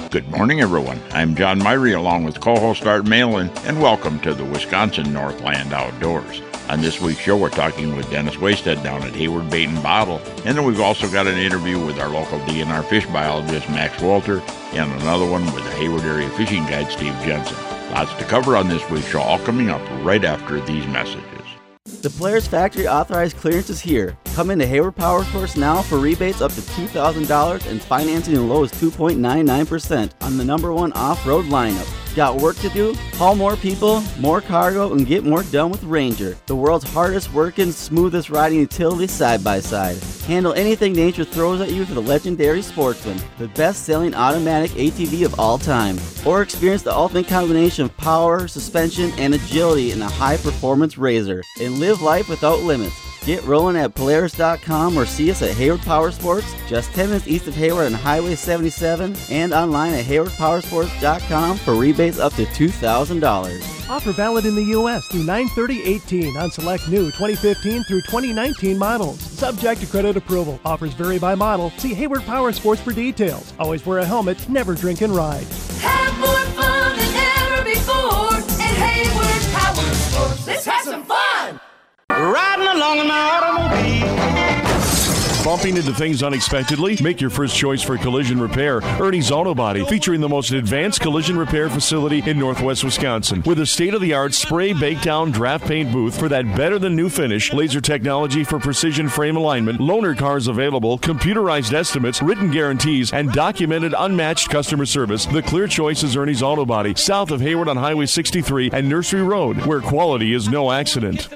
Good morning, everyone. I'm John Myrie along with co-host Art Malin, and welcome to the Wisconsin Northland Outdoors. On this week's show, we're talking with Dennis Wasted down at Hayward Bait and Bottle, and then we've also got an interview with our local DNR fish biologist, Max Walter, and another one with the Hayward Area Fishing Guide, Steve Jensen. Lots to cover on this week's show, all coming up right after these messages. The Polaris Factory authorized clearance is here. Come into Hayward Power Sports now for rebates up to $2,000 and financing as low as 2.99% on the #1 off-road lineup. Got work to do? Haul more people, more cargo, and get more done with Ranger, the world's hardest working, smoothest riding utility side-by-side. Handle anything nature throws at you for the legendary Sportsman, the best-selling automatic ATV of all time. Or experience the ultimate combination of power, suspension, and agility in a high-performance RZR. And live life without limits. Get rolling at Polaris.com or see us at Hayward Power Sports, just 10 minutes east of Hayward on Highway 77, and online at HaywardPowersports.com for rebates up to $2,000. Offer valid in the U.S. through 9/30/18 on select new 2015 through 2019 models. Subject to credit approval. Offers vary by model. See Hayward Power Sports for details. Always wear a helmet. Never drink and ride. Have more fun than ever before at Hayward Power Sports. Let's have some fun! Riding along in my automobile. Bumping into things unexpectedly? Make your first choice for collision repair. Ernie's Auto Body, featuring the most advanced collision repair facility in Northwest Wisconsin. With a state-of-the-art spray, bake down, draft paint booth for that better-than-new finish, laser technology for precision frame alignment, loaner cars available, computerized estimates, written guarantees, and documented unmatched customer service, the clear choice is Ernie's Auto Body, south of Hayward on Highway 63 and Nursery Road, where quality is no accident.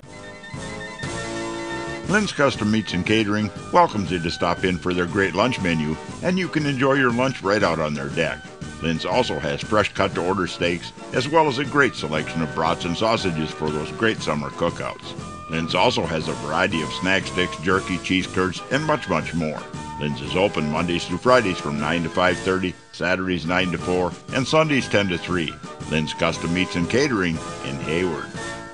Lynn's Custom Meats and Catering welcomes you to stop in for their great lunch menu, and you can enjoy your lunch right out on their deck. Lynn's also has fresh cut-to-order steaks, as well as a great selection of brats and sausages for those great summer cookouts. Lynn's also has a variety of snack sticks, jerky, cheese curds, and much, much more. Lynn's is open Mondays through Fridays from 9 to 5:30, Saturdays 9 to 4, and Sundays 10 to 3. Lynn's Custom Meats and Catering in Hayward.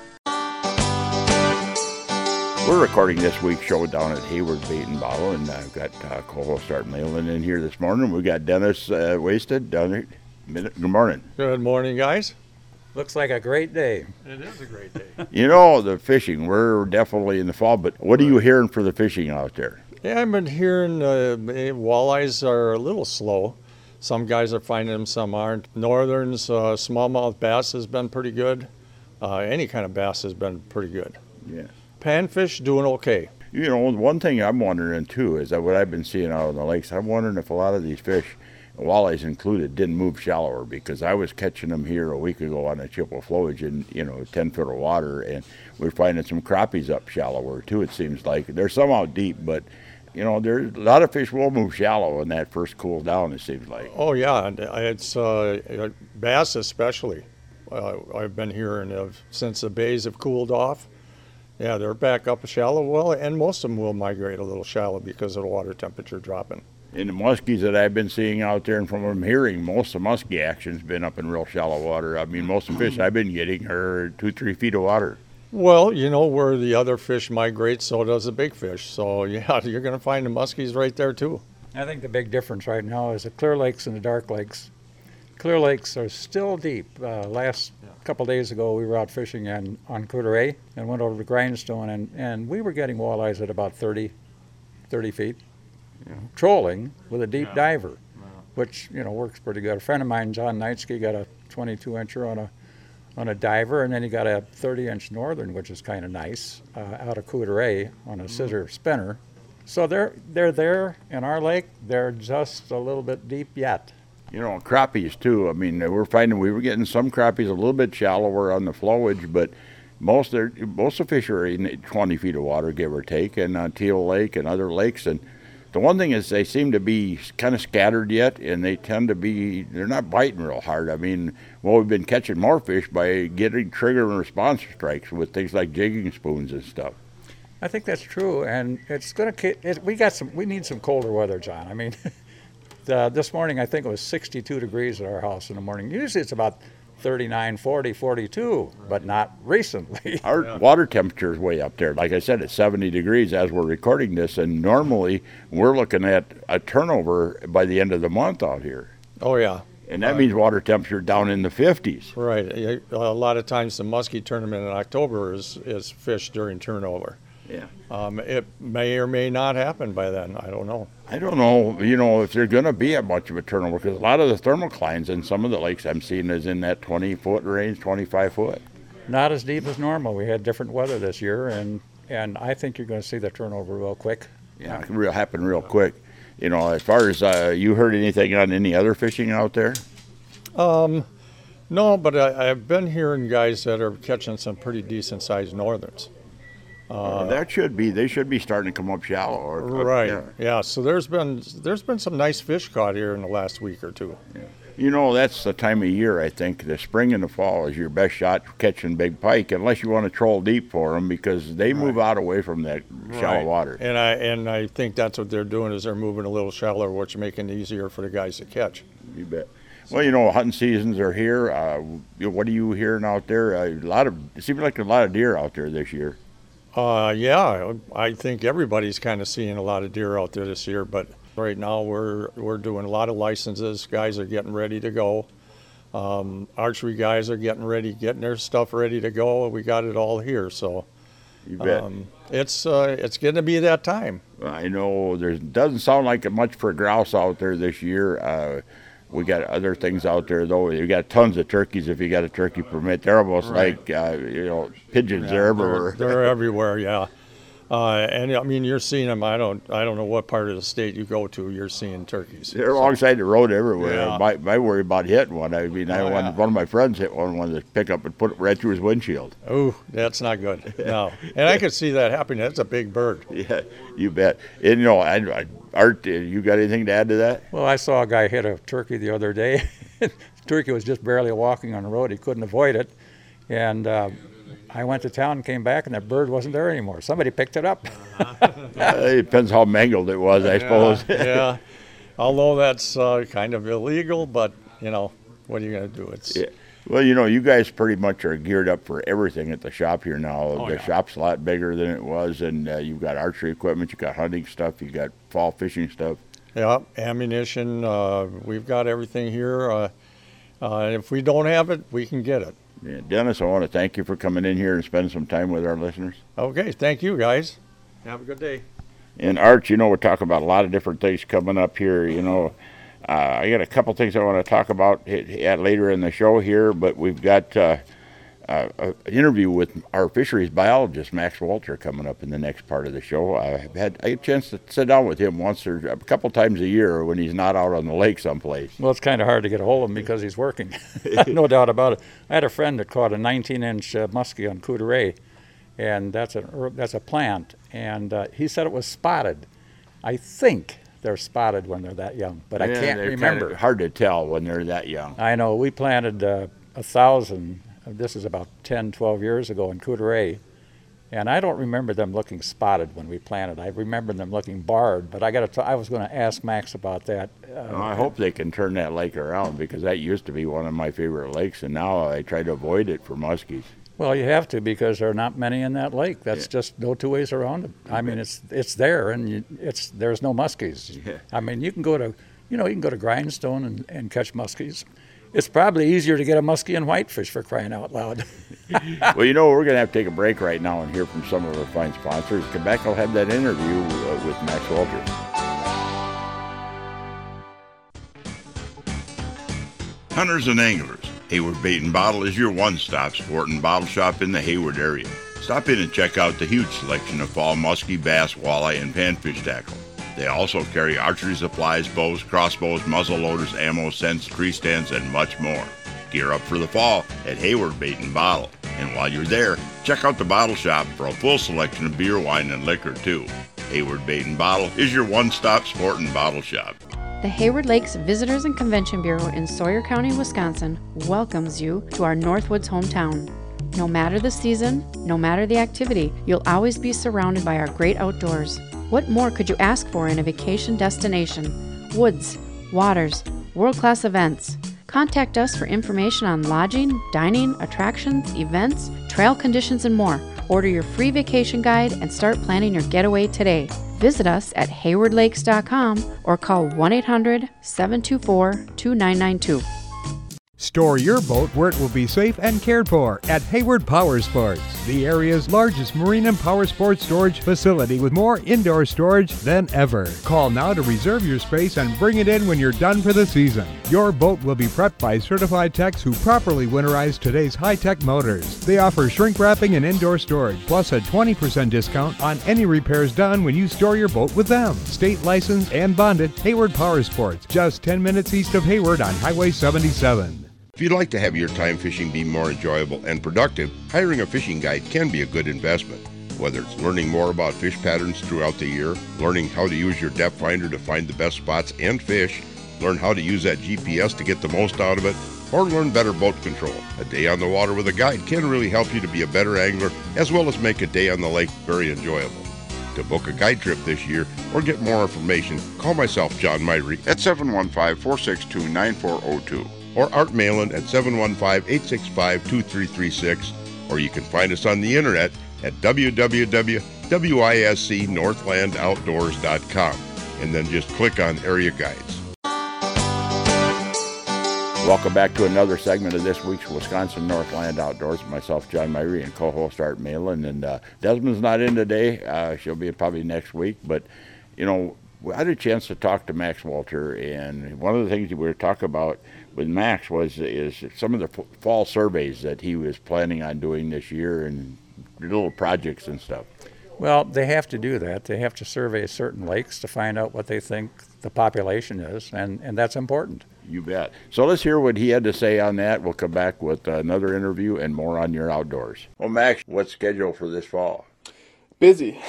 We're recording this week's show down at Hayward Bait and Bottle, and I've got co-host Art Malin in here this morning. We got Dennis Wasted down here. Good morning. Good morning, guys. Looks like a great day. It is a great day. You know, the fishing, we're definitely in the fall, but what are you hearing for the fishing out there? Yeah, I've been hearing walleyes are a little slow. Some guys are finding them, some aren't. Northern's smallmouth bass has been pretty good. Any kind of bass has been pretty good. Yeah. Panfish doing okay. You know, one thing I'm wondering too is that what I've been seeing out on the lakes, I'm wondering if a lot of these fish, walleyes included, didn't move shallower, because I was catching them here a week ago on a Chippewa flowage in, 10 foot of water, and we're finding some crappies up shallower too, it seems like. There's some out deep, but there's a lot of fish will move shallow in that first cool down, it seems like. Oh yeah, it's bass especially. I've been hearing of since the bays have cooled off. Yeah, they're back up shallow. Well, and most of them will migrate a little shallow because of the water temperature dropping. In the muskies that I've been seeing out there, and from what I'm hearing, most of the muskie action's been up in real shallow water. I mean, most of the fish I've been getting are 2-3 feet of water. Well, where the other fish migrate, so does the big fish. So, yeah, you're going to find the muskies right there, too. I think the big difference right now is the clear lakes and the dark lakes. Clear lakes are still deep. Last couple days ago, we were out fishing on Coudray and went over to Grindstone, and we were getting walleyes at about 30 feet, trolling with a deep diver, which works pretty good. A friend of mine, John Knightsky, got a 22-incher on a diver, and then he got a 30-inch northern, which is kind of nice, out of Coudray on a scissor spinner. So they're there in our lake. They're just a little bit deep yet. Crappies too. I mean, we're finding we were getting some crappies a little bit shallower on the flowage, but most of the fish are in 20 feet of water, give or take, and Teal Lake and other lakes. And the one thing is they seem to be kind of scattered yet, and they tend to be, they're not biting real hard. I mean, we've been catching more fish by getting trigger and response strikes with things like jigging spoons and stuff. I think that's true, and it's going to. We need some colder weather, John. I mean. This morning, I think it was 62 degrees at our house in the morning. Usually it's about 39, 40, 42, but not recently. Our water temperature is way up there. Like I said, it's 70 degrees as we're recording this, and normally we're looking at a turnover by the end of the month out here. Oh, yeah. And that means water temperature down in the 50s. Right. A lot of times the muskie tournament in October is fished during turnover. Yeah. It may or may not happen by then. I don't know. I don't know, if there's going to be much of a turnover, because a lot of the thermoclines in some of the lakes I'm seeing is in that 20-foot range, 25 foot. Not as deep as normal. We had different weather this year, and I think you're going to see the turnover real quick. Yeah, it can happen real quick. As far as you heard anything on any other fishing out there? No, but I've been hearing guys that are catching some pretty decent sized northerns. They should be starting to come up shallow. Right. Yeah. So there's been some nice fish caught here in the last week or two. Yeah. That's the time of year, I think. The spring and the fall is your best shot for catching big pike, unless you want to troll deep for them, because they move out away from that shallow water. And I think that's what they're doing, is they're moving a little shallower, which is making it easier for the guys to catch. You bet. Well, hunting seasons are here. What are you hearing out there? It seems like a lot of deer out there this year. Yeah, I think everybody's kind of seeing a lot of deer out there this year, but right now we're doing a lot of licenses. Guys are getting ready to go. Archery guys are getting their stuff ready to go. We got it all here, so you bet. It's going to be that time. I know there doesn't sound like much for grouse out there this year. We got other things out there, though. You got tons of turkeys if you got a turkey permit. They're almost like, pigeons. They're everywhere. They're everywhere, yeah. And I mean, you're seeing them. I don't know what part of the state you go to. You're seeing turkeys. They're alongside the road everywhere. Yeah. I worry about hitting one. I mean, one of my friends hit one, wanted to pick up and put it right through his windshield. Oh, that's not good. No, and I could see that happening. That's a big bird. Yeah, you bet. And Art, you got anything to add to that? Well, I saw a guy hit a turkey the other day. The turkey was just barely walking on the road. He couldn't avoid it, and I went to town and came back, and that bird wasn't there anymore. Somebody picked it up. It depends how mangled it was, I suppose. Yeah, although that's kind of illegal, but, what are you going to do? Yeah. Well, you guys pretty much are geared up for everything at the shop here now. The shop's a lot bigger than it was, and you've got archery equipment, you've got hunting stuff, you've got fall fishing stuff. Yeah, ammunition. We've got everything here. If we don't have it, we can get it. Yeah, Dennis, I want to thank you for coming in here and spending some time with our listeners. Okay, thank you, guys. Have a good day. And Art, we're talking about a lot of different things coming up here. I got a couple things I want to talk about later in the show here, but we've got an interview with our fisheries biologist, Max Walter, coming up in the next part of the show. I had a chance to sit down with him once or a couple times a year when he's not out on the lake someplace. Well, it's kind of hard to get a hold of him because he's working. No doubt about it. I had a friend that caught a 19-inch muskie on Coudray, and that's a plant, and he said it was spotted. I think they're spotted when they're that young, but I can't remember. Kind of hard to tell when they're that young. I know. We planted 1,000. This is about 10, 12 years ago in Coudray, and I don't remember them looking spotted when we planted. I remember them looking barred, but I was going to ask Max about that. I hope they can turn that lake around, because that used to be one of my favorite lakes, and now I try to avoid it for muskies. Well, you have to, because there are not many in that lake. That's just no two ways around it. I mean, it's there, and there's no muskies. Yeah. I mean, you can go to Grindstone and catch muskies. It's probably easier to get a muskie and whitefish, for crying out loud. Well, we're going to have to take a break right now and hear from some of our fine sponsors. Come back, I'll have that interview with Max Walter. Hunters and anglers, Hayward Bait and Bottle is your one-stop sport and bottle shop in the Hayward area. Stop in and check out the huge selection of fall muskie, bass, walleye, and panfish tackle. They also carry archery supplies, bows, crossbows, muzzle loaders, ammo, scents, tree stands, and much more. Gear up for the fall at Hayward Bait and Bottle. And while you're there, check out the bottle shop for a full selection of beer, wine, and liquor, too. Hayward Bait and Bottle is your one-stop sport and bottle shop. The Hayward Lakes Visitors and Convention Bureau in Sawyer County, Wisconsin welcomes you to our Northwoods hometown. No matter the season, no matter the activity, you'll always be surrounded by our great outdoors. What more could you ask for in a vacation destination? Woods, waters, world-class events. Contact us for information on lodging, dining, attractions, events, trail conditions, and more. Order your free vacation guide and start planning your getaway today. Visit us at haywardlakes.com or call 1-800-724-2992. Store your boat where it will be safe and cared for at Hayward Power Sports, the area's largest marine and power sports storage facility with more indoor storage than ever. Call now to reserve your space and bring it in when you're done for the season. Your boat will be prepped by certified techs who properly winterize today's high-tech motors. They offer shrink wrapping and indoor storage, plus a 20% discount on any repairs done when you store your boat with them. State licensed and bonded, Hayward Power Sports, just 10 minutes east of Hayward on Highway 77. If you'd like to have your time fishing be more enjoyable and productive, hiring a fishing guide can be a good investment. Whether it's learning more about fish patterns throughout the year, learning how to use your depth finder to find the best spots and fish, learn how to use that GPS to get the most out of it, or learn better boat control. A day on the water with a guide can really help you to be a better angler, as well as make a day on the lake very enjoyable. To book a guide trip this year or get more information, call myself, John Myrie, at 715-462-9402. or Art Malin at 715-865-2336, or you can find us on the internet at www.wiscnorthlandoutdoors.com, and then just click on Area Guides. Welcome back to another segment of this week's Wisconsin Northland Outdoors. Myself, John Myrie, and co-host Art Malin. And Desmond's not in today. She'll be probably next week. But, you know, I had a chance to talk to Max Walter, and one of the things we were talking about with Max is some of the fall surveys that he was planning on doing this year and little projects and stuff. Well, they have to do that. They have to survey certain lakes to find out what they think the population is, and that's important. You bet. So let's hear what he had to say on that. We'll come back with another interview and more on your outdoors. Well, Max, what's scheduled for this fall? Busy.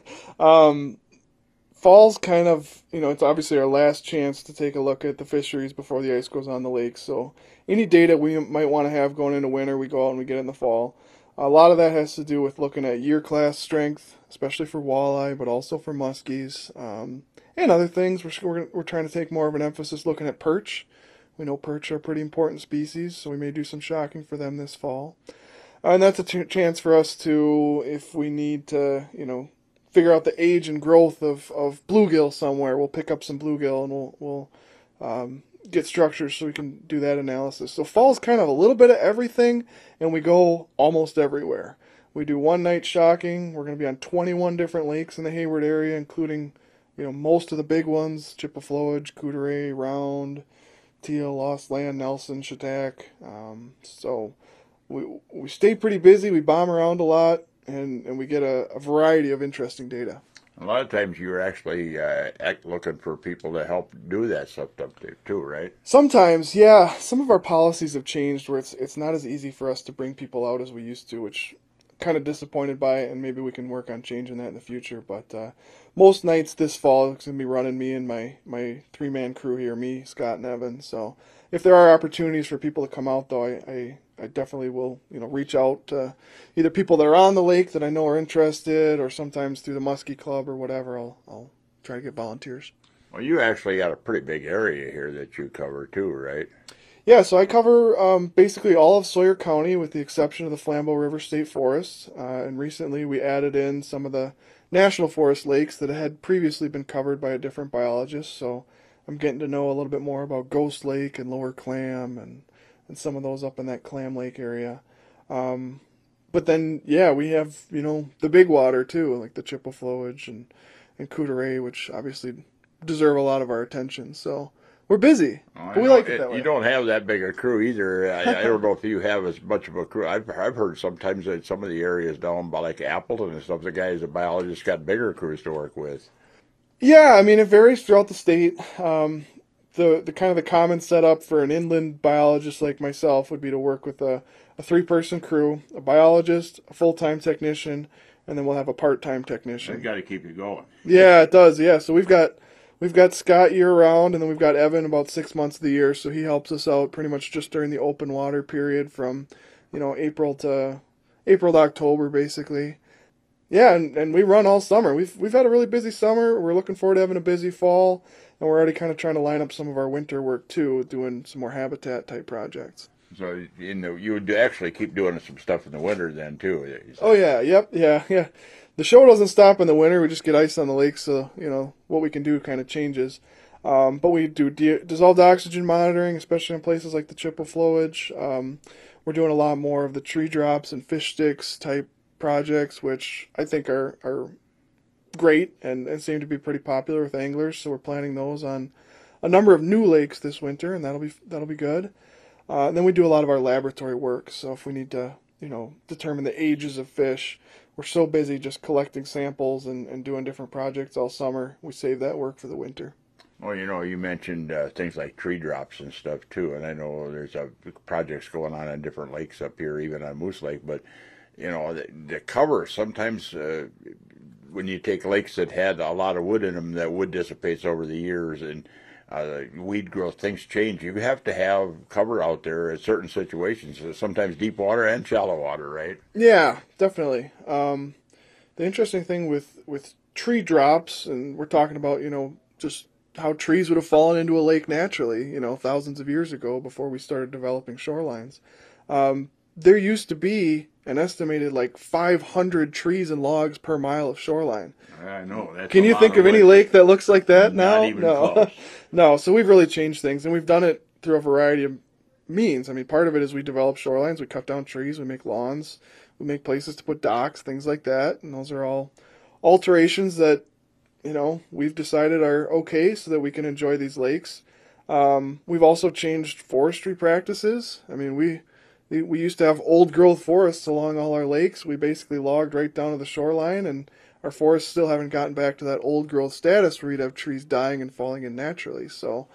Fall's kind of, it's obviously our last chance to take a look at the fisheries before the ice goes on the lake. So any data we might want to have going into winter, we go out and we get in the fall. A lot of that has to do with looking at year class strength, especially for walleye, but also for muskies, and other things. We're trying to take more of an emphasis looking at perch. We know perch are a pretty important species, so we may do some shocking for them this fall. And that's a chance for us to, if we need to, figure out the age and growth of bluegill somewhere, we'll pick up some bluegill and we'll get structures so we can do that analysis. So fall's kind of a little bit of everything, and we go almost everywhere. We do one night shocking. We're going to be on 21 different lakes in the Hayward area, including most of the big ones: Chippewa, Coudray, Round, Teal, Lost Land, Nelson, Chautauqua. So we stay pretty busy. We bomb around a lot. And we get a variety of interesting data. A lot of times you're actually looking for people to help do that stuff up there too, right? Sometimes, yeah. Some of our policies have changed where it's not as easy for us to bring people out as we used to, which kind of disappointed by it, and maybe we can work on changing that in the future. But most nights this fall, it's going to be running me and my three-man crew here, me, Scott, and Evan. So if there are opportunities for people to come out, though, I definitely will, reach out to either people that are on the lake that I know are interested, or sometimes through the Muskie Club or whatever. I'll try to get volunteers. Well, you actually got a pretty big area here that you cover too, right? Yeah, so I cover basically all of Sawyer County with the exception of the Flambeau River State Forest. And recently we added in some of the National Forest lakes that had previously been covered by a different biologist. So I'm getting to know a little bit more about Ghost Lake and Lower Clam and some of those up in that Clam Lake area. But then, yeah, we have, the big water too, like the Chippewa and Coudray, which obviously deserve a lot of our attention. So we're busy, but we like it that way. You don't have that big a crew either. I don't know if you have as much of a crew. I've heard sometimes that some of the areas down by like Appleton and stuff, the guys, the biologists got bigger crews to work with. Yeah, I mean, it varies throughout the state. The kind of the common setup for an inland biologist like myself would be to work with a 3-person crew, a biologist, a full-time technician, and then we'll have a part-time technician. They've got to keep you going. Yeah, it does. Yeah, so we've got Scott year-round, and then we've got Evan about 6 months of the year, so he helps us out pretty much just during the open water period from, April to October, basically. Yeah, and we run all summer. We've had a really busy summer. We're looking forward to having a busy fall, and we're already kind of trying to line up some of our winter work too, doing some more habitat type projects. So you would actually keep doing some stuff in the winter then too. Oh yeah, yep, yeah. The show doesn't stop in the winter. We just get ice on the lake, so what we can do kind of changes. But we do dissolved oxygen monitoring, especially in places like the Chippewa flowage. We're doing a lot more of the tree drops and fish sticks type projects, which I think are great and seem to be pretty popular with anglers. So we're planning those on a number of new lakes this winter, and that'll be good. And then we do a lot of our laboratory work. So if we need to, determine the ages of fish, we're so busy just collecting samples and doing different projects all summer. We save that work for the winter. Well, you mentioned things like tree drops and stuff too, and I know there's projects going on different lakes up here, even on Moose Lake. But the cover sometimes, when you take lakes that had a lot of wood in them, that wood dissipates over the years, and weed growth, things change. You have to have cover out there at certain situations, sometimes deep water and shallow water, right? Yeah, definitely. The interesting thing with tree drops, and we're talking about, just how trees would have fallen into a lake naturally, thousands of years ago before we started developing shorelines. There used to be an estimated 500 trees and logs per mile of shoreline. I know. Can you think of any lake that looks like that now? Not even No. close. No, so we've really changed things, and we've done it through a variety of means. I mean, part of it is we develop shorelines, we cut down trees, we make lawns, we make places to put docks, things like that, and those are all alterations that we've decided are okay so that we can enjoy these lakes. We've also changed forestry practices. I mean, we used to have old growth forests along all our lakes. We basically logged right down to the shoreline, and our forests still haven't gotten back to that old growth status where you'd have trees dying and falling in naturally. So,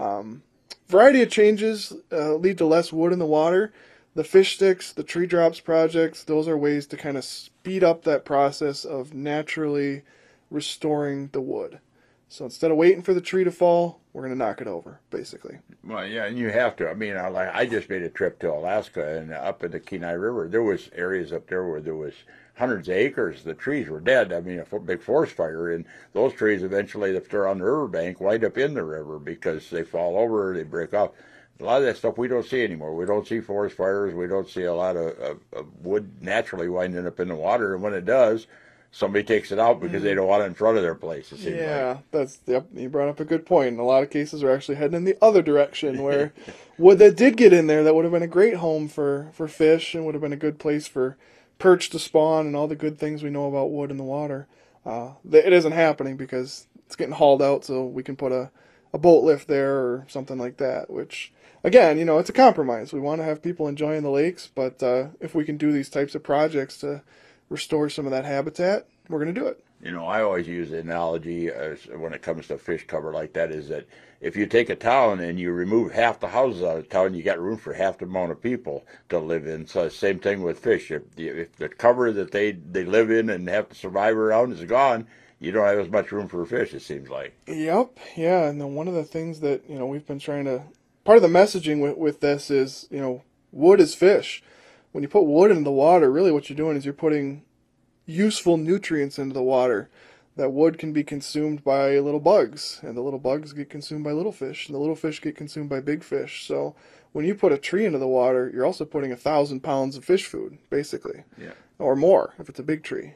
variety of changes lead to less wood in the water. The fish sticks, the tree drops projects, those are ways to kind of speed up that process of naturally restoring the wood. So instead of waiting for the tree to fall, we're going to knock it over, basically. Well, yeah, and you have to. I mean, I just made a trip to Alaska, and up in the Kenai River, there was areas up there where there was hundreds of acres. The trees were dead. I mean, a big forest fire, and those trees eventually, if they're on the riverbank, wind up in the river because they fall over, they break off. A lot of that stuff we don't see anymore. We don't see forest fires. We don't see a lot of wood naturally winding up in the water, and when it does, somebody takes it out because they don't want it in front of their place, it seems like. You brought up a good point. In a lot of cases, we're actually heading in the other direction where wood that did get in there that would have been a great home for fish and would have been a good place for perch to spawn and all the good things we know about wood in the water. It isn't happening because it's getting hauled out so we can put a boat lift there or something like that, which, again, it's a compromise. We want to have people enjoying the lakes, but if we can do these types of projects to restore some of that habitat, we're going to do it. I always use the analogy when it comes to fish cover like that is that if you take a town and you remove half the houses out of town, you got room for half the amount of people to live in. So same thing with fish. If the cover that they live in and have to survive around is gone, you don't have as much room for fish, it seems like. Yep, yeah, and then one of the things that, we've been trying to, part of the messaging with this is, wood is fish. When you put wood into the water, really what you're doing is you're putting useful nutrients into the water. That wood can be consumed by little bugs, and the little bugs get consumed by little fish, and the little fish get consumed by big fish. So when you put a tree into the water, you're also putting 1,000 pounds of fish food, basically, or more if it's a big tree.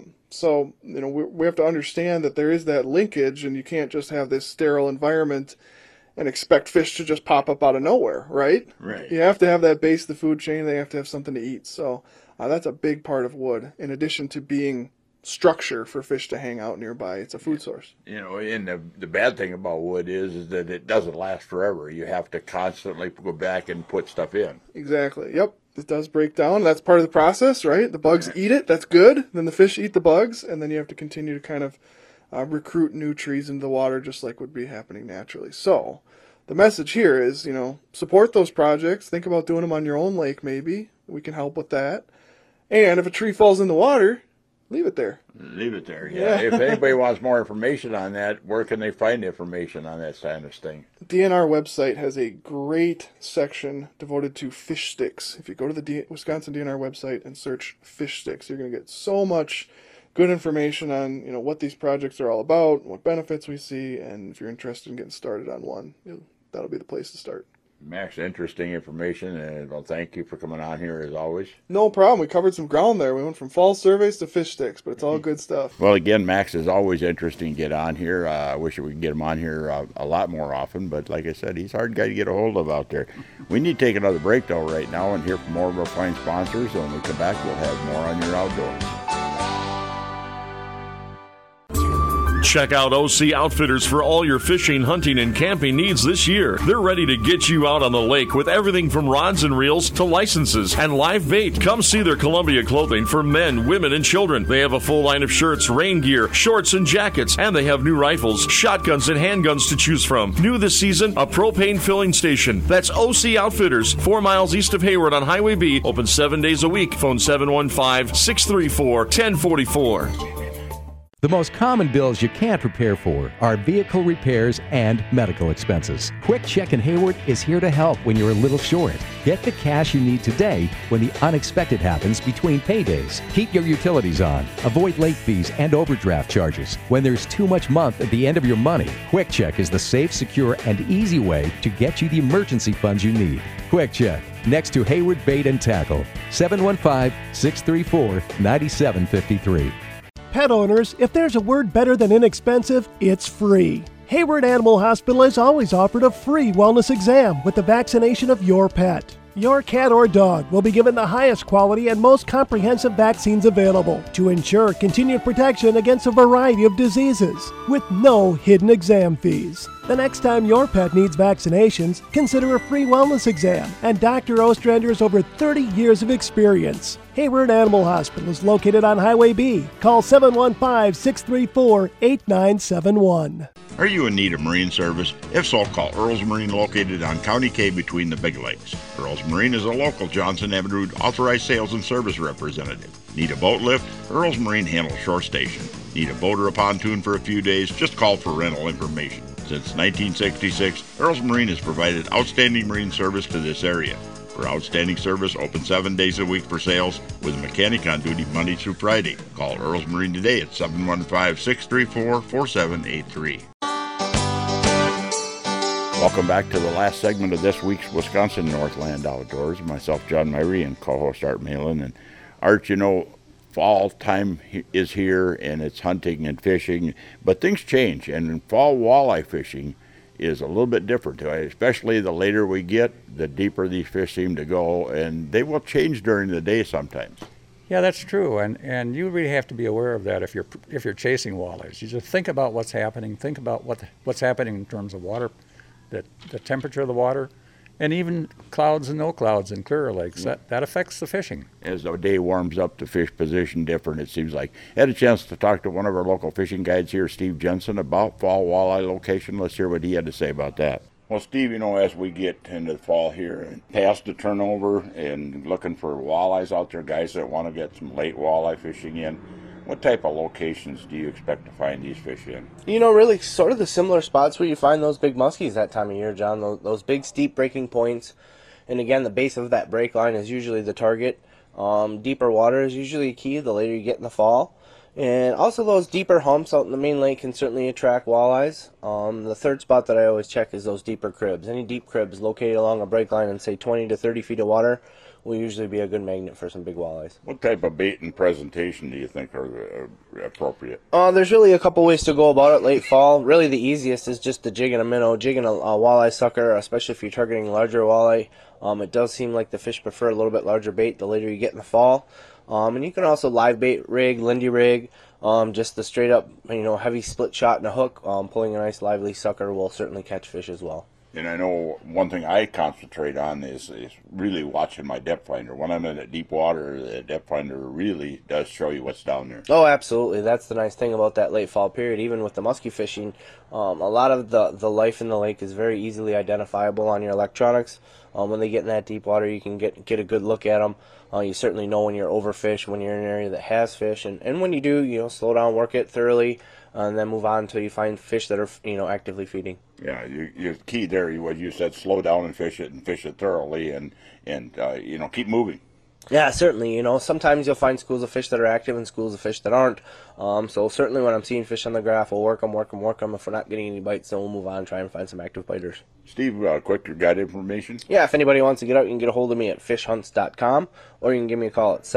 So we have to understand that there is that linkage, and you can't just have this sterile environment and expect fish to just pop up out of nowhere, right? Right. You have to have that base of the food chain. They have to have something to eat. So that's a big part of wood, in addition to being structure for fish to hang out nearby. It's a food source. And the bad thing about wood is that it doesn't last forever. You have to constantly go back and put stuff in. Exactly. Yep. It does break down. That's part of the process, right? The bugs eat it. That's good. Then the fish eat the bugs, and then you have to continue to kind of recruit new trees into the water, just like would be happening naturally. So the message here is, support those projects. Think about doing them on your own lake, maybe. We can help with that. And if a tree falls in the water, leave it there. Leave it there, yeah. If anybody wants more information on that, where can they find information on that kind of thing? DNR website has a great section devoted to fish sticks. If you go to the Wisconsin DNR website and search fish sticks, you're going to get so much good information on what these projects are all about, what benefits we see, and if you're interested in getting started on one, that'll be the place to start. Max, interesting information, and well, thank you for coming on here as always. No problem. We covered some ground there. We went from fall surveys to fish sticks, but it's all good stuff. Well, again, Max is always interesting to get on here. I wish we could get him on here a lot more often, but like I said, he's a hard guy to get a hold of out there. We need to take another break, though, right now and hear from more of our fine sponsors. And when we come back, we'll have more on your outdoors. Check out OC Outfitters for all your fishing, hunting, and camping needs this year. They're ready to get you out on the lake with everything from rods and reels to licenses and live bait. Come see their Columbia clothing for men, women, and children. They have a full line of shirts, rain gear, shorts, and jackets, and they have new rifles, shotguns, and handguns to choose from. New this season, a propane filling station. That's OC Outfitters, 4 miles east of Hayward on Highway B, open 7 days a week. Phone 715-634-1044. The most common bills you can't prepare for are vehicle repairs and medical expenses. Quick Check in Hayward is here to help when you're a little short. Get the cash you need today when the unexpected happens between paydays. Keep your utilities on. Avoid late fees and overdraft charges. When there's too much month at the end of your money, Quick Check is the safe, secure, and easy way to get you the emergency funds you need. Quick Check, next to Hayward Bait and Tackle, 715-634-9753. Pet owners, if there's a word better than inexpensive, it's free. Hayward Animal Hospital has always offered a free wellness exam with the vaccination of your pet. Your cat or dog will be given the highest quality and most comprehensive vaccines available to ensure continued protection against a variety of diseases with no hidden exam fees. The next time your pet needs vaccinations, consider a free wellness exam and Dr. Ostrander's over 30 years of experience. Hayward Animal Hospital is located on Highway B. Call 715-634-8971. Are you in need of marine service? If so, call Earls Marine, located on County K between the Big Lakes. Earls Marine is a local Johnson Evinrude authorized sales and service representative. Need a boat lift? Earls Marine handles shore station. Need a boat or a pontoon for a few days? Just call for rental information. Since 1966, Earls Marine has provided outstanding marine service to this area. For outstanding service, open 7 days a week for sales with a mechanic on duty Monday through Friday. Call Earls Marine today at 715-634-4783. Welcome back to the last segment of this week's Wisconsin Northland Outdoors. Myself, John Myrie, and co-host Art Malin. And Art, you know, fall time is here, and it's hunting and fishing, but things change, and fall walleye fishing is a little bit different, especially the later we get, the deeper these fish seem to go, and they will change during the day sometimes. Yeah, that's true, and you really have to be aware of that if you're chasing walleyes. You just think about what's happening. Think about what's happening in terms of water, the temperature of the water, and even clouds and no clouds in clearer lakes. That affects the fishing. As the day warms up, the fish position different, it seems like. I had a chance to talk to one of our local fishing guides here, Steve Jensen, about fall walleye location. Let's hear what he had to say about that. Well, Steve, you know, as we get into the fall here and past the turnover and looking for walleyes out there, guys that want to get some late walleye fishing in, what type of locations do you expect to find these fish in? You know, really sort of the similar spots where you find those big muskies that time of year, John. Those big steep breaking points. And again, the base of that break line is usually the target. Deeper water is usually key the later you get in the fall. And also those deeper humps out in the main lake can certainly attract walleyes. The third spot that I always check is those deeper cribs. Any deep cribs located along a break line in, say, 20 to 30 feet of water will usually be a good magnet for some big walleyes. What type of bait and presentation do you think are appropriate? There's really a couple ways to go about it late fall. Really the easiest is just to jig in a minnow, jigging a walleye sucker, especially if you're targeting larger walleye. It does seem like the fish prefer a little bit larger bait the later you get in the fall. And you can also live bait rig, Lindy rig, just the straight up, heavy split shot and a hook. Pulling a nice lively sucker will certainly catch fish as well. And I know one thing I concentrate on is really watching my depth finder. When I'm in a deep water, the depth finder really does show you what's down there. Oh, absolutely. That's the nice thing about that late fall period. Even with the muskie fishing, a lot of the life in the lake is very easily identifiable on your electronics. When they get in that deep water, you can get a good look at them. You certainly know when you're overfished, when you're in an area that has fish. And when you do, slow down, work it thoroughly, and then move on until you find fish that are, actively feeding. Yeah, your key there, what you said, slow down and fish it thoroughly, and keep moving. Yeah, certainly. Sometimes you'll find schools of fish that are active and schools of fish that aren't. So certainly when I'm seeing fish on the graph, we'll work them. If we're not getting any bites, then we'll move on and try and find some active biters. Steve, quick guide information? Yeah, if anybody wants to get out, you can get a hold of me at fishhunts.com, or you can give me a call at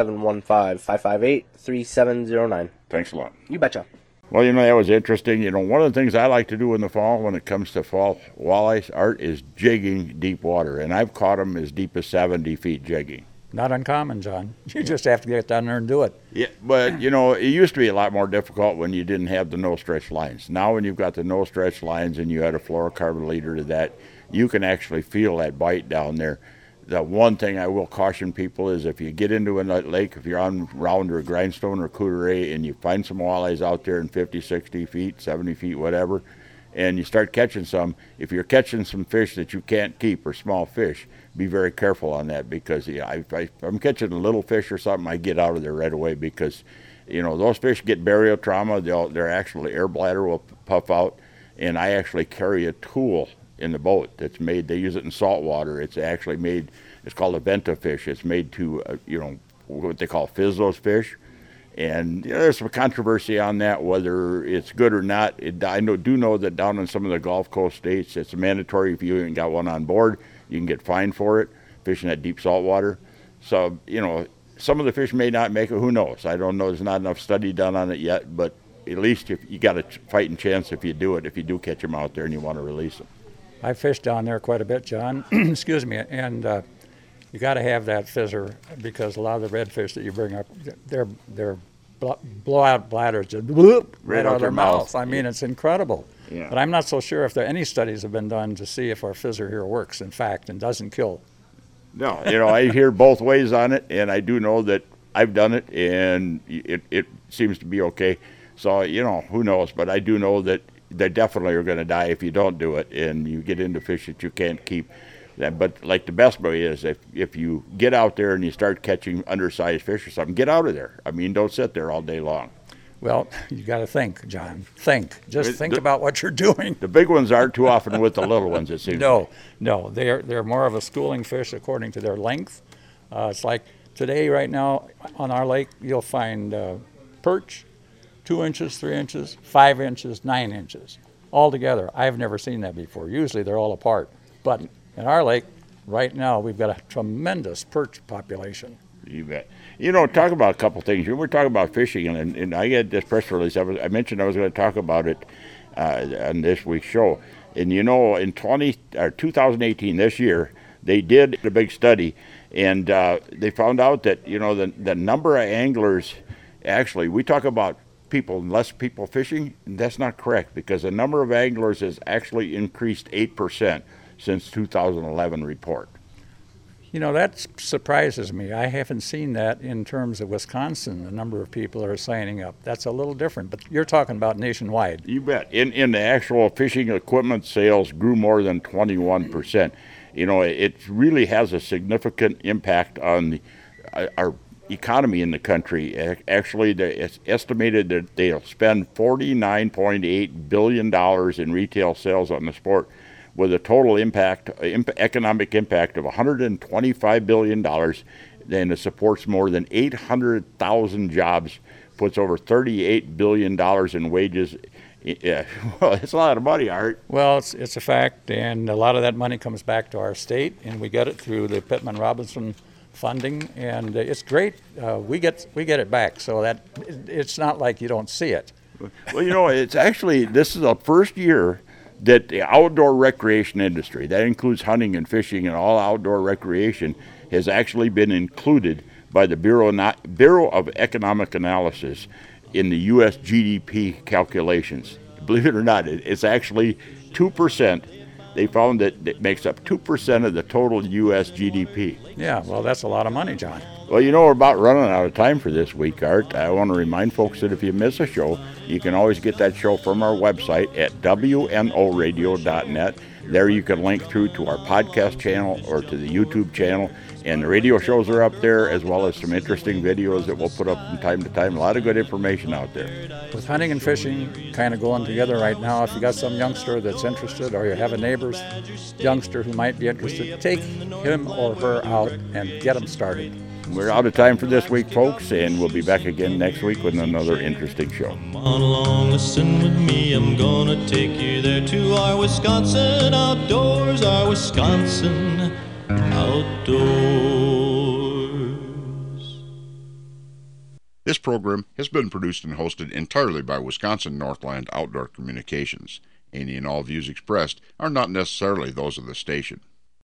715-558-3709. Thanks a lot. You betcha. Well, that was interesting. One of the things I like to do in the fall when it comes to fall walleyes, Art, is jigging deep water. And I've caught them as deep as 70 feet jigging. Not uncommon, John. You just have to get down there and do it. Yeah, but, it used to be a lot more difficult when you didn't have the no-stretch lines. Now when you've got the no-stretch lines and you add a fluorocarbon leader to that, you can actually feel that bite down there. The one thing I will caution people is if you get into a lake, if you're on Round or Grindstone or Coudray and you find some walleyes out there in 50, 60 feet, 70 feet, whatever, and you start catching some, if you're catching some fish that you can't keep or small fish, be very careful on that because if I'm catching a little fish or something, I get out of there right away because, those fish get burial trauma. Their actual air bladder will puff out, and I actually carry a tool in the boat that's made. They use it in salt water. It's actually made. It's called a venta fish. It's made to what they call fizz those fish, and there's some controversy on that whether it's good or not. I do know that down in some of the Gulf Coast states, it's mandatory if you ain't got one on board, you can get fined for it fishing that deep salt water. So some of the fish may not make it. Who knows? I don't know. There's not enough study done on it yet, but at least if you got a fighting chance if you do it. If you do catch them out there and you want to release them. I fished down there quite a bit, John. Excuse me. And you got to have that fizzer because a lot of the redfish that you bring up, their blowout bladders just right out of their mouth. I mean, it's incredible. Yeah. But I'm not so sure if there any studies have been done to see if our fizzer here works, in fact, and doesn't kill. No, I hear both ways on it, and I do know that I've done it, and it seems to be okay. So, who knows? But I do know that they definitely are going to die if you don't do it, and you get into fish that you can't keep. But like the best way is if you get out there and you start catching undersized fish or something, get out of there. I mean, don't sit there all day long. Well, you got to think, John. Just think about what you're doing. The big ones aren't too often with the little ones, it seems. No, they're more of a schooling fish according to their length. It's like today, right now, on our lake, you'll find perch, 2 inches, 3 inches, 5 inches, 9 inches, all together. I've never seen that before. Usually they're all apart. But in our lake, right now, we've got a tremendous perch population. You bet. Talk about a couple things. We're talking about fishing, and I get this press release. I mentioned I was going to talk about it on this week's show. And in 2018, this year, they did a big study, and they found out that the number of anglers. Actually, we talk about less people fishing, and that's not correct because the number of anglers has actually increased 8% since 2011 report. That surprises me. I haven't seen that in terms of Wisconsin, the number of people that are signing up. That's a little different, but you're talking about nationwide. You bet. In the actual fishing equipment sales grew more than 21%. It really has a significant impact on our economy in the country. Actually, it's estimated that they'll spend $49.8 billion in retail sales on the sport, with a total economic impact of $125 billion, and it supports more than 800,000 jobs, puts over $38 billion in wages. Well, it's a lot of money, Art. Well, it's a fact, and a lot of that money comes back to our state, and we get it through the Pittman Robinson funding, and it's great. We get it back, so that it's not like you don't see it. Well, it's actually, this is the first year that the outdoor recreation industry, that includes hunting and fishing and all outdoor recreation, has actually been included by the Bureau of Economic Analysis in the U.S. GDP calculations. Believe it or not, it's actually 2%. They found that it makes up 2% of the total U.S. GDP. Yeah, well, that's a lot of money, John. Well, we're about running out of time for this week, Art. I want to remind folks that if you miss a show, you can always get that show from our website at wnoradio.net. There you can link through to our podcast channel or to the YouTube channel, and the radio shows are up there, as well as some interesting videos that we'll put up from time to time. A lot of good information out there. With hunting and fishing kind of going together right now, if you got some youngster that's interested, or you have a neighbor's youngster who might be interested, take him or her out and get them started. We're out of time for this week, folks, and we'll be back again next week with another interesting show. Come on along, listen with me. I'm gonna take you there to our Wisconsin outdoors, our Wisconsin outdoors. This program has been produced and hosted entirely by Wisconsin Northland Outdoor Communications. Any and all views expressed are not necessarily those of the station.